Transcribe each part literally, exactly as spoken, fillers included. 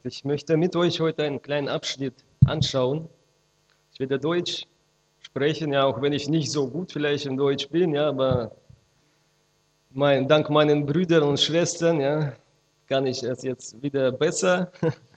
Ich möchte mit euch heute einen kleinen Abschnitt anschauen. Ich werde Deutsch sprechen, ja, auch wenn ich nicht so gut vielleicht in Deutsch bin, ja, aber mein, dank meinen Brüdern und Schwestern, ja, kann ich es jetzt wieder besser.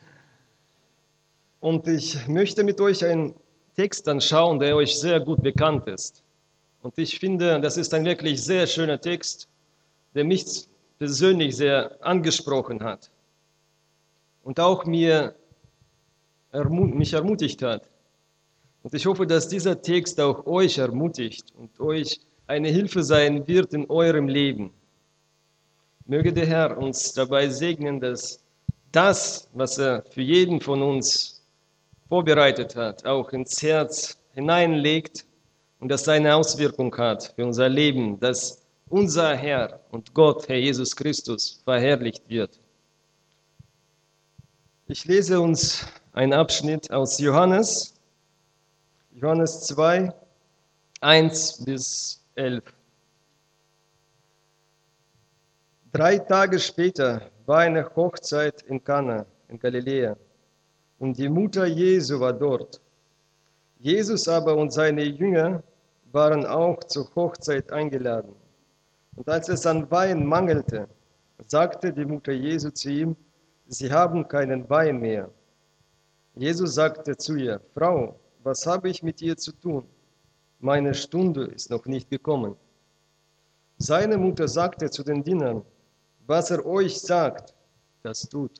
Und ich möchte mit euch einen Text anschauen, der euch sehr gut bekannt ist. Und ich finde, das ist ein wirklich sehr schöner Text, der mich persönlich sehr angesprochen hat und auch mir ermut- mich ermutigt hat. Und ich hoffe, dass dieser Text auch euch ermutigt und euch eine Hilfe sein wird in eurem Leben. Möge der Herr uns dabei segnen, dass das, was er für jeden von uns vorbereitet hat, auch ins Herz hineinlegt und das eine Auswirkung hat für unser Leben, dass unser Herr und Gott, Herr Jesus Christus, verherrlicht wird. Ich lese uns einen Abschnitt aus Johannes, Johannes zwei, eins bis elf. Drei Tage später war eine Hochzeit in Kana in Galiläa und die Mutter Jesu war dort. Jesus aber und seine Jünger waren auch zur Hochzeit eingeladen. Und als es an Wein mangelte, sagte die Mutter Jesu zu ihm, sie haben keinen Wein mehr. Jesus sagte zu ihr, Frau, was habe ich mit dir zu tun? Meine Stunde ist noch nicht gekommen. Seine Mutter sagte zu den Dienern, was er euch sagt, das tut.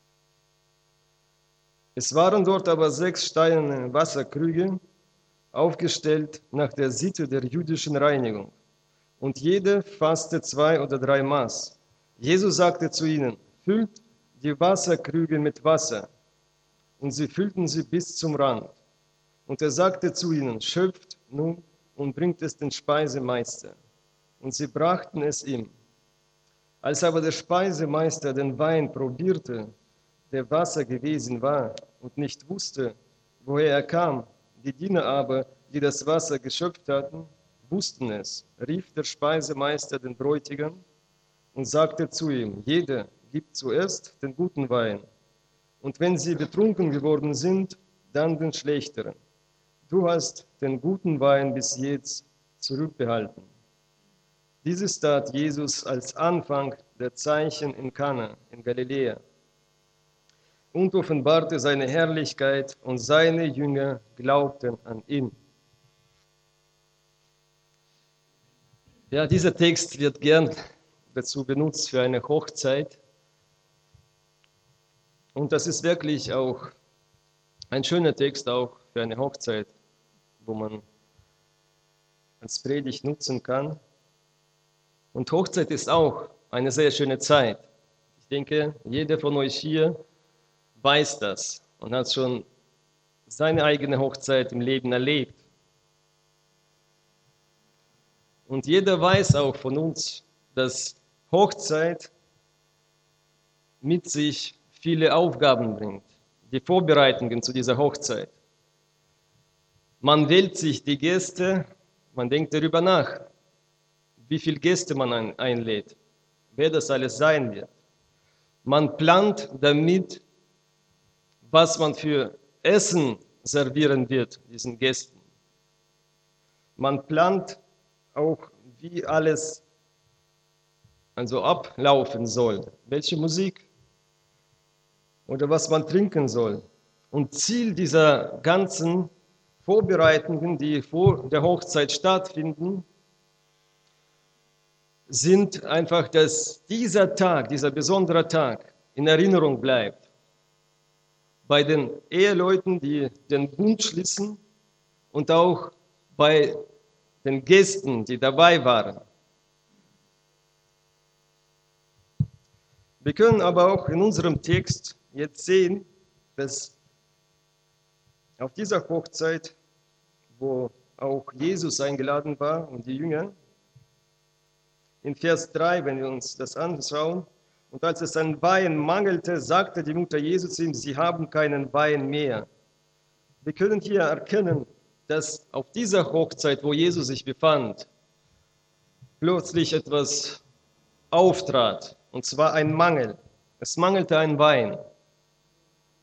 Es waren dort aber sechs steinerne Wasserkrüge, aufgestellt nach der Sitte der jüdischen Reinigung. Und jede fasste zwei oder drei Maß. Jesus sagte zu ihnen, füllt die Wasserkrüge mit Wasser. Und sie füllten sie bis zum Rand. Und er sagte zu ihnen, schöpft nun und bringt es den Speisemeister. Und sie brachten es ihm. Als aber der Speisemeister den Wein probierte, der Wasser gewesen war, und nicht wusste, woher er kam, die Diener aber, die das Wasser geschöpft hatten, wussten es, rief der Speisemeister den Bräutigam und sagte zu ihm, jeder gibt zuerst den guten Wein, und wenn sie betrunken geworden sind, dann den schlechteren. Du hast den guten Wein bis jetzt zurückbehalten. Dieses tat Jesus als Anfang der Zeichen in Kana, in Galiläa, und offenbarte seine Herrlichkeit, und seine Jünger glaubten an ihn. Ja, dieser Text wird gern dazu benutzt für eine Hochzeit. Und das ist wirklich auch ein schöner Text auch für eine Hochzeit, wo man als Predigt nutzen kann. Und Hochzeit ist auch eine sehr schöne Zeit. Ich denke, jeder von euch hier weiß das und hat schon seine eigene Hochzeit im Leben erlebt. Und jeder weiß auch von uns, dass Hochzeit mit sich viele Aufgaben bringt, die Vorbereitungen zu dieser Hochzeit. Man wählt sich die Gäste, man denkt darüber nach, wie viele Gäste man ein, einlädt, wer das alles sein wird. Man plant damit, was man für Essen servieren wird, diesen Gästen. Man plant auch, wie alles also ablaufen soll, welche Musik oder was man trinken soll. Und Ziel dieser ganzen Vorbereitungen, die vor der Hochzeit stattfinden, sind einfach, dass dieser Tag, dieser besondere Tag in Erinnerung bleibt. Bei den Eheleuten, die den Bund schließen, und auch bei den Gästen, die dabei waren. Wir können aber auch in unserem Text jetzt sehen, dass auf dieser Hochzeit, wo auch Jesus eingeladen war und die Jünger, in Vers drei, wenn wir uns das anschauen, und als es an Wein mangelte, sagte die Mutter Jesu zu ihm, sie haben keinen Wein mehr. Wir können hier erkennen, dass auf dieser Hochzeit, wo Jesus sich befand, plötzlich etwas auftrat, und zwar ein Mangel. Es mangelte an Wein.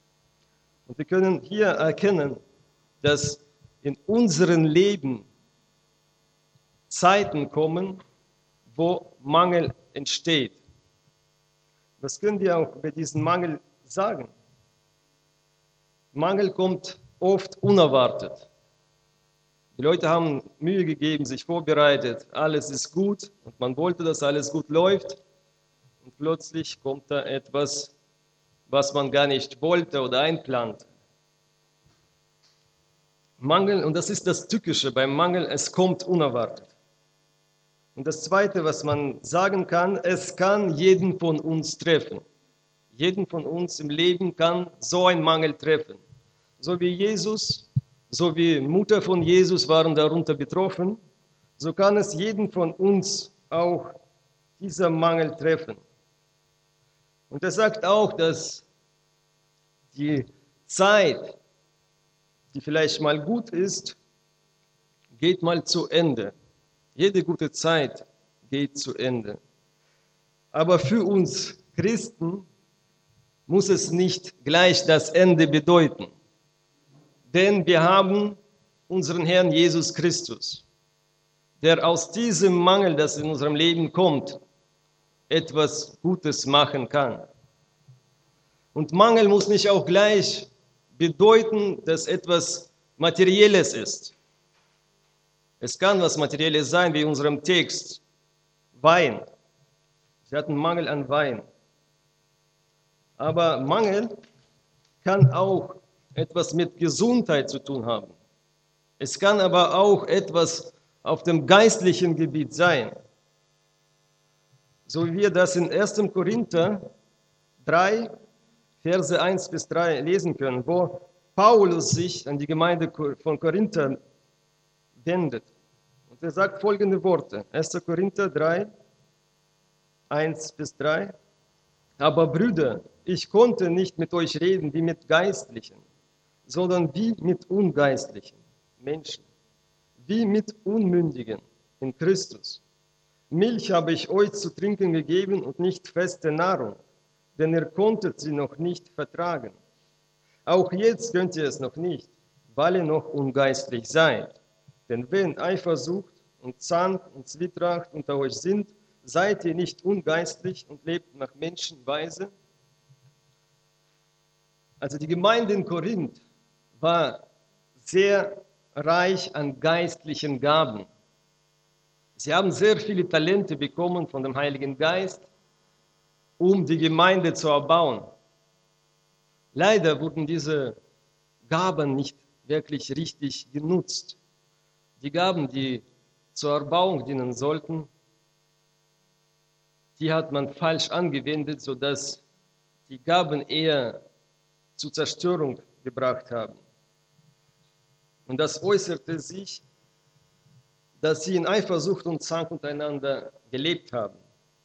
Und wir können hier erkennen, dass in unserem Leben Zeiten kommen, wo Mangel entsteht. Das können wir auch über diesen Mangel sagen. Mangel kommt oft unerwartet. Die Leute haben Mühe gegeben, sich vorbereitet, alles ist gut und man wollte, dass alles gut läuft und plötzlich kommt da etwas, was man gar nicht wollte oder einplante. Mangel, und das ist das Tückische beim Mangel, es kommt unerwartet. Und das Zweite, was man sagen kann, es kann jeden von uns treffen. Jeden von uns im Leben kann so ein Mangel treffen. So wie Jesus, so wie Mutter von Jesus waren darunter betroffen, so kann es jeden von uns auch dieser Mangel treffen. Und er sagt auch, dass die Zeit, die vielleicht mal gut ist, geht mal zu Ende. Jede gute Zeit geht zu Ende. Aber für uns Christen muss es nicht gleich das Ende bedeuten. Denn wir haben unseren Herrn Jesus Christus, der aus diesem Mangel, das in unserem Leben kommt, etwas Gutes machen kann. Und Mangel muss nicht auch gleich bedeuten, dass etwas Materielles ist. Es kann was Materielles sein, wie in unserem Text, Wein. Sie hatten Mangel an Wein. Aber Mangel kann auch etwas mit Gesundheit zu tun haben. Es kann aber auch etwas auf dem geistlichen Gebiet sein. So wie wir das in ersten Korinther drei, Verse eins bis drei lesen können, wo Paulus sich an die Gemeinde von Korinther wendet. Und er sagt folgende Worte, erster Korinther drei, eins bis drei. Aber Brüder, ich konnte nicht mit euch reden wie mit Geistlichen, sondern wie mit ungeistlichen Menschen, wie mit Unmündigen in Christus. Milch habe ich euch zu trinken gegeben und nicht feste Nahrung, denn ihr konntet sie noch nicht vertragen. Auch jetzt könnt ihr es noch nicht, weil ihr noch ungeistlich seid. Denn wenn Eifersucht und Zank und Zwietracht unter euch sind, seid ihr nicht ungeistlich und lebt nach Menschenweise? Also die Gemeinde in Korinth war sehr reich an geistlichen Gaben. Sie haben sehr viele Talente bekommen von dem Heiligen Geist, um die Gemeinde zu erbauen. Leider wurden diese Gaben nicht wirklich richtig genutzt. Die Gaben, die zur Erbauung dienen sollten, die hat man falsch angewendet, sodass die Gaben eher zur Zerstörung gebracht haben. Und das äußerte sich, dass sie in Eifersucht und Zank untereinander gelebt haben,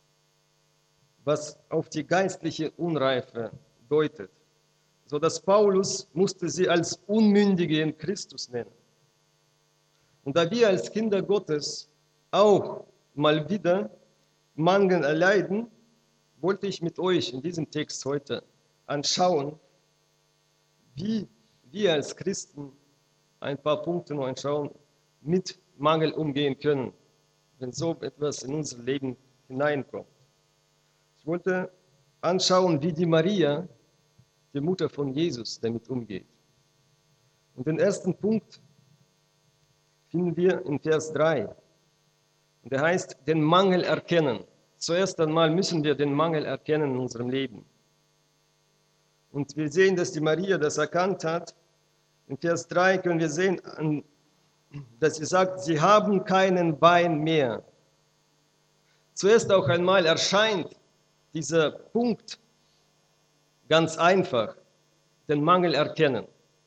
was auf die geistliche Unreife deutet, sodass Paulus musste sie als Unmündige in Christus nennen. Und da wir als Kinder Gottes auch mal wieder Mangel erleiden, wollte ich mit euch in diesem Text heute anschauen, wie wir als Christen ein paar Punkte noch anschauen, mit Mangel umgehen können, wenn so etwas in unser Leben hineinkommt. Ich wollte anschauen, wie die Maria, die Mutter von Jesus, damit umgeht. Und den ersten Punkt finden wir in Vers drei. Und der heißt, den Mangel erkennen. Zuerst einmal müssen wir den Mangel erkennen in unserem Leben. Und wir sehen, dass die Maria das erkannt hat. In Vers drei können wir sehen, dass sie sagt, sie haben keinen Wein mehr. Zuerst auch einmal erscheint dieser Punkt ganz einfach, den Mangel erkennen.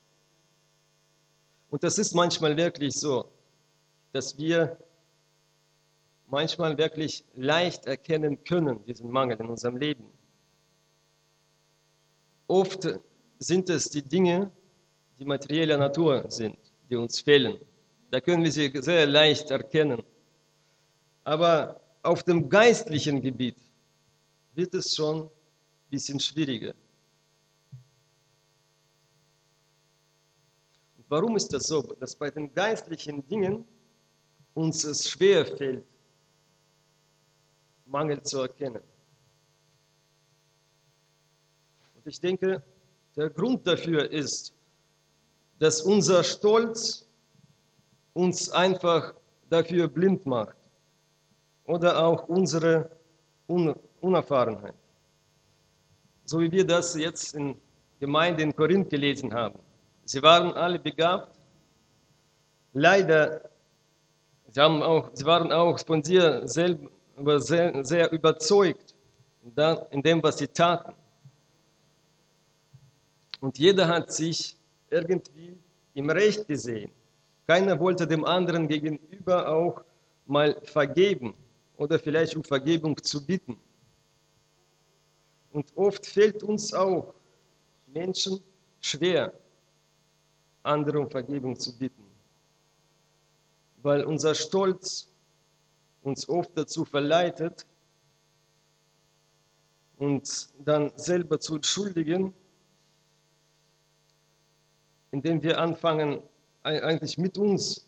Und das ist manchmal wirklich so, dass wir manchmal wirklich leicht erkennen können, diesen Mangel in unserem Leben. Oft sind es die Dinge, die materieller Natur sind, die uns fehlen. Da können wir sie sehr leicht erkennen. Aber auf dem geistlichen Gebiet wird es schon ein bisschen schwieriger. warum ist das so? Dass bei den geistlichen Dingen uns es schwer fällt, Mangel zu erkennen. Und ich denke, der Grund dafür ist, dass unser Stolz uns einfach dafür blind macht oder auch unsere Un- Unerfahrenheit. So wie wir das jetzt in Gemeinde in Korinth gelesen haben. Sie waren alle begabt. Leider, sie, haben auch, sie waren auch von sich selber sehr, sehr überzeugt in dem, was sie taten. Und jeder hat sich irgendwie im Recht gesehen. Keiner wollte dem anderen gegenüber auch mal vergeben oder vielleicht um Vergebung zu bitten. Und oft fällt uns auch Menschen schwer, andere um Vergebung zu bitten, weil unser Stolz uns oft dazu verleitet, uns dann selber zu entschuldigen, indem wir anfangen, eigentlich mit uns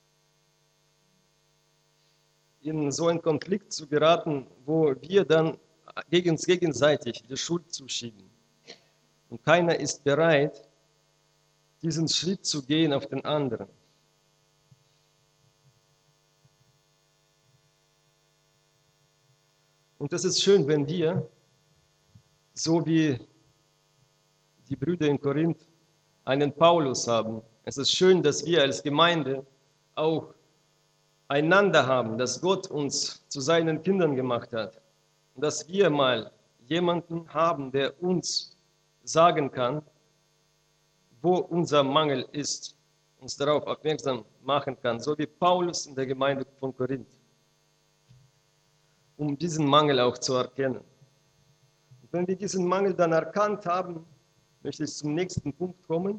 in so einen Konflikt zu geraten, wo wir dann gegen uns gegenseitig die Schuld zuschieben. Und keiner ist bereit, diesen Schritt zu gehen auf den anderen. Und es ist schön, wenn wir, so wie die Brüder in Korinth, einen Paulus haben. Es ist schön, dass wir als Gemeinde auch einander haben, dass Gott uns zu seinen Kindern gemacht hat. Und dass wir mal jemanden haben, der uns sagen kann, wo unser Mangel ist, uns darauf aufmerksam machen kann, so wie Paulus in der Gemeinde von Korinth, um diesen Mangel auch zu erkennen. Und wenn wir diesen Mangel dann erkannt haben, möchte ich zum nächsten Punkt kommen.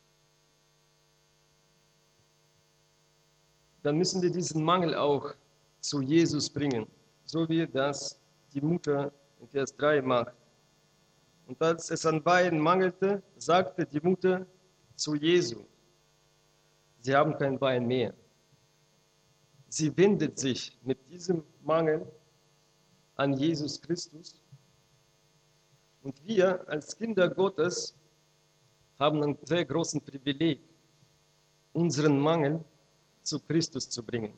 Dann müssen wir diesen Mangel auch zu Jesus bringen, so wie das die Mutter in Vers drei macht. Und als es an Wein mangelte, sagte die Mutter zu Jesu, sie haben kein Wein mehr. Sie wendet sich mit diesem Mangel an Jesus Christus. Und wir als Kinder Gottes haben einen sehr großen Privileg, unseren Mangel zu Christus zu bringen.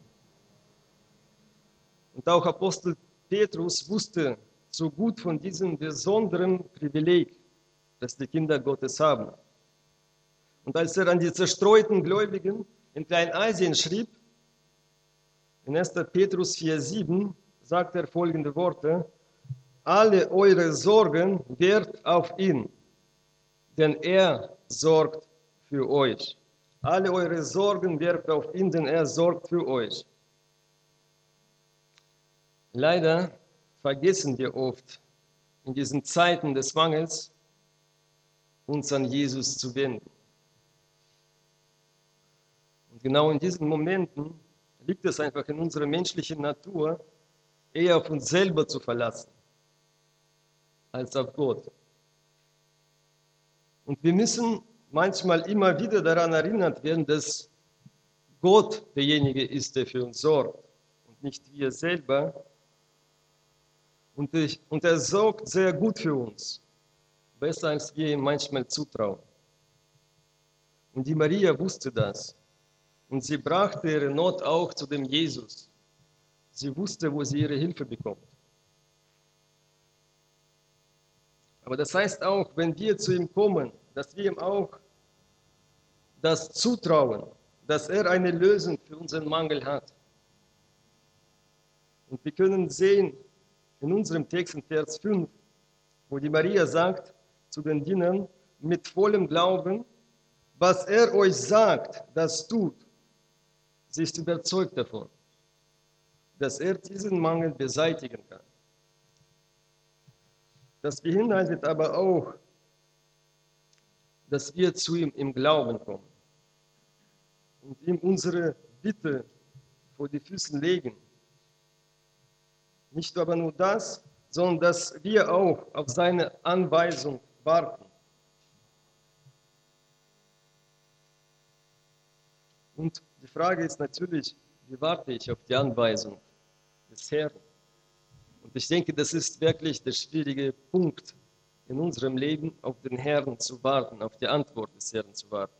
Und auch Apostel Petrus wusste so gut von diesem besonderen Privileg, das die Kinder Gottes haben. Und als er an die zerstreuten Gläubigen in Kleinasien schrieb, in erster Petrus vier sieben, sagt er folgende Worte: Alle eure Sorgen werft auf ihn, denn er sorgt für euch. Alle eure Sorgen werft auf ihn, denn er sorgt für euch. Leider vergessen wir oft in diesen Zeiten des Mangels, uns an Jesus zu wenden. Und genau in diesen Momenten liegt es einfach in unserer menschlichen Natur, eher auf uns selber zu verlassen, als auf Gott. Und wir müssen manchmal immer wieder daran erinnert werden, dass Gott derjenige ist, der für uns sorgt und nicht wir selber. Und, ich, und er sorgt sehr gut für uns, besser als wir ihm manchmal zutrauen. Und die Maria wusste das. Und sie brachte ihre Not auch zu dem Jesus. Sie wusste, wo sie ihre Hilfe bekommt. Aber das heißt auch, wenn wir zu ihm kommen, dass wir ihm auch das zutrauen, dass er eine Lösung für unseren Mangel hat. Und wir können sehen in unserem Text in Vers fünf, wo die Maria sagt zu den Dienern mit vollem Glauben, was er euch sagt, das tut. Sie ist überzeugt davon, dass er diesen Mangel beseitigen kann. Das beinhaltet aber auch, dass wir zu ihm im Glauben kommen und ihm unsere Bitte vor die Füße legen. Nicht aber nur das, sondern dass wir auch auf seine Anweisung warten. Und die Frage ist natürlich, wie warte ich auf die Anweisung des Herrn? Und ich denke, das ist wirklich der schwierige Punkt in unserem Leben, auf den Herrn zu warten, auf die Antwort des Herrn zu warten.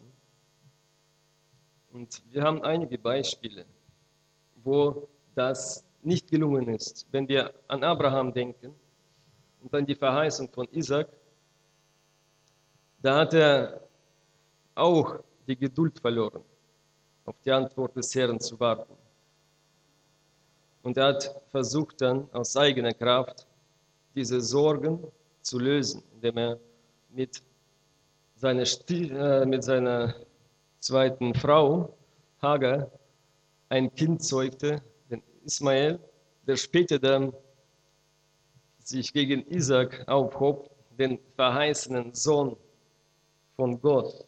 Und wir haben einige Beispiele, wo das nicht gelungen ist. Wenn wir an Abraham denken und an die Verheißung von Isaac, da hat er auch die Geduld verloren, auf die Antwort des Herrn zu warten. Und er hat versucht dann aus eigener Kraft diese Sorgen zu lösen, indem er mit seiner, Stie äh, mit seiner zweiten Frau, Hagar, ein Kind zeugte, den Ismael, der später dann sich gegen Isaac aufhob, den verheißenen Sohn von Gott.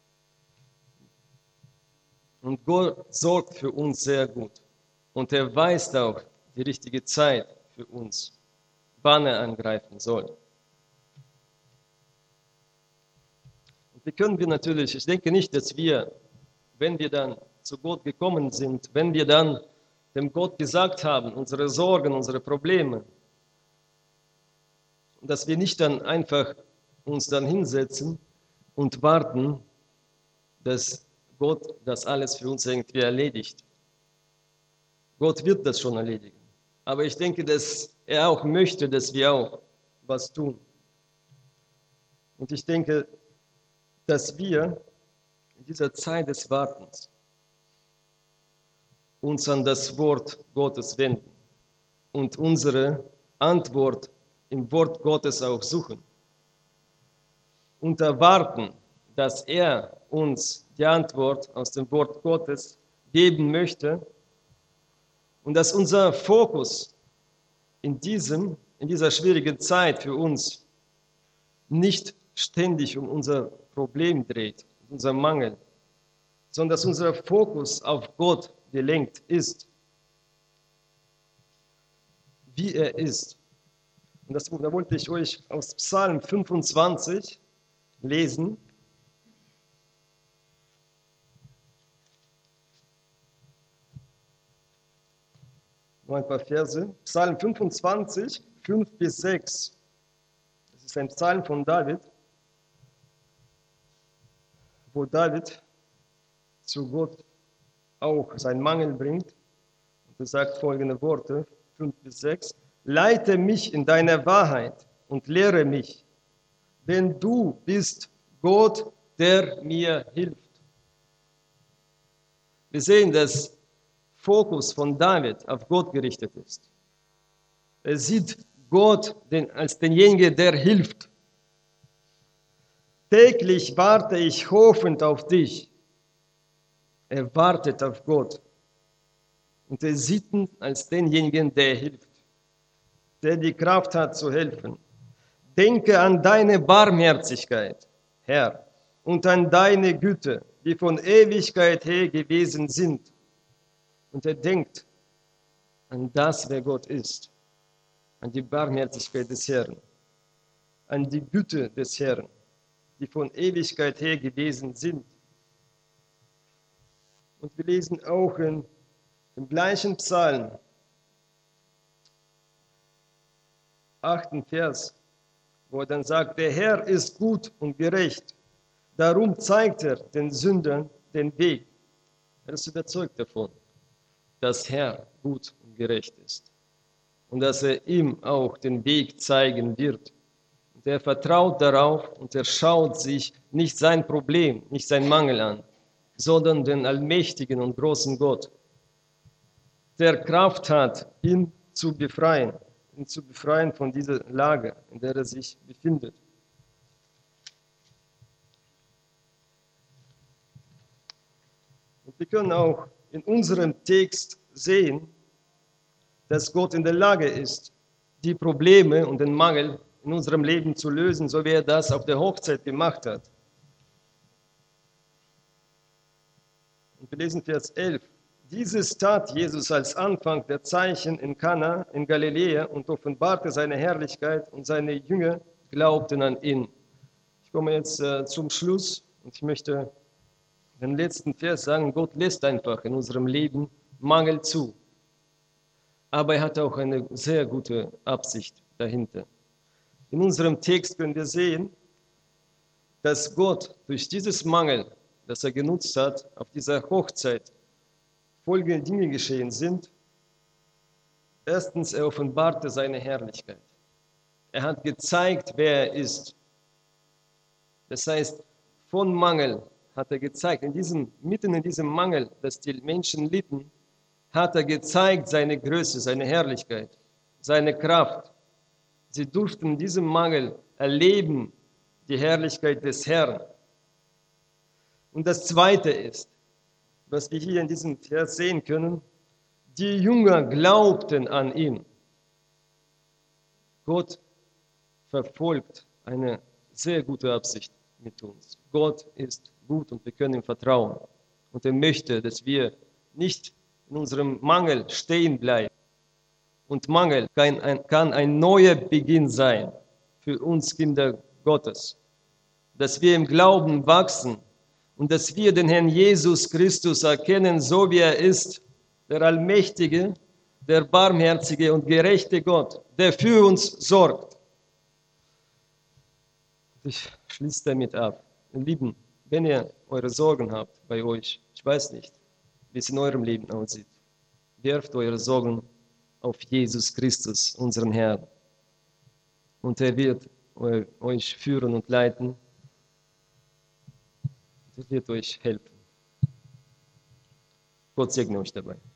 Und Gott sorgt für uns sehr gut. Und er weiß auch die richtige Zeit für uns, wann er angreifen soll. Und wie können wir natürlich, ich denke nicht, dass wir, wenn wir dann zu Gott gekommen sind, wenn wir dann dem Gott gesagt haben, unsere Sorgen, unsere Probleme, dass wir nicht dann einfach uns dann hinsetzen und warten, dass Gott das alles für uns irgendwie erledigt. Gott wird das schon erledigen. Aber ich denke, dass er auch möchte, dass wir auch was tun. Und ich denke, dass wir in dieser Zeit des Wartens uns an das Wort Gottes wenden und unsere Antwort im Wort Gottes auch suchen und erwarten, dass er uns die Antwort aus dem Wort Gottes geben möchte und dass unser Fokus in, diesem, in dieser schwierigen Zeit für uns nicht ständig um unser Problem dreht, unser Mangel, sondern dass unser Fokus auf Gott gelenkt ist, wie er ist. Und das, da wollte ich euch aus Psalm fünfundzwanzig lesen. Noch ein paar Verse. Psalm fünfundzwanzig, fünf bis sechs. Das ist ein Psalm von David, wo David zu Gott auch seinen Mangel bringt. Und er sagt folgende Worte, fünf bis sechs. Leite mich in deiner Wahrheit und lehre mich, denn du bist Gott, der mir hilft. Wir sehen, dass Fokus von David auf Gott gerichtet ist. Er sieht Gott als denjenigen, der hilft. Täglich warte ich hoffend auf dich. Er wartet auf Gott. Und er sieht ihn als denjenigen, der hilft, der die Kraft hat zu helfen. Denke an deine Barmherzigkeit, Herr, und an deine Güte, die von Ewigkeit her gewesen sind. Und er denkt an das, wer Gott ist, an die Barmherzigkeit des Herrn, an die Güte des Herrn, die von Ewigkeit her gewesen sind. Und wir lesen auch in, im gleichen Psalm, achten Vers, wo er dann sagt, der Herr ist gut und gerecht, darum zeigt er den Sündern den Weg. Er ist überzeugt davon, dass Herr gut und gerecht ist und dass er ihm auch den Weg zeigen wird. Und er vertraut darauf und er schaut sich nicht sein Problem, nicht sein Mangel an, sondern den allmächtigen und großen Gott, der Kraft hat, ihn zu befreien, ihn zu befreien von dieser Lage, in der er sich befindet. Und wir können auch in unserem Text sehen, dass Gott in der Lage ist, die Probleme und den Mangel in unserem Leben zu lösen, so wie er das auf der Hochzeit gemacht hat. Und wir lesen Vers elf. Dieses tat Jesus als Anfang der Zeichen in Kana in Galiläa und offenbarte seine Herrlichkeit und seine Jünger glaubten an ihn. Ich komme jetzt äh, zum Schluss und ich möchte den letzten Vers sagen, Gott lässt einfach in unserem Leben Mangel zu. Aber er hat auch eine sehr gute Absicht dahinter. In unserem Text können wir sehen, dass Gott durch dieses Mangel, das er genutzt hat, auf dieser Hochzeit folgende Dinge geschehen sind. Erstens, er offenbarte seine Herrlichkeit. Er hat gezeigt, wer er ist. Das heißt, von Mangel hat er gezeigt, in diesem, mitten in diesem Mangel, dass die Menschen litten, hat er gezeigt seine Größe, seine Herrlichkeit, seine Kraft. Sie durften in diesem Mangel erleben die Herrlichkeit des Herrn. Und das Zweite ist, was wir hier in diesem Vers sehen können, die Jünger glaubten an ihn. Gott verfolgt eine sehr gute Absicht mit uns. Gott ist gut und wir können ihm vertrauen. Und er möchte, dass wir nicht in unserem Mangel stehen bleiben. Und Mangel kann ein, kann ein neuer Beginn sein für uns Kinder Gottes. Dass wir im Glauben wachsen und dass wir den Herrn Jesus Christus erkennen, so wie er ist, der allmächtige, der barmherzige und gerechte Gott, der für uns sorgt. Ich schließe damit ab. Ihr Lieben, wenn ihr eure Sorgen habt bei euch, ich weiß nicht, wie es in eurem Leben aussieht, werft eure Sorgen auf Jesus Christus, unseren Herrn. Und er wird euch führen und leiten. Er wird euch helfen. Gott segne euch dabei.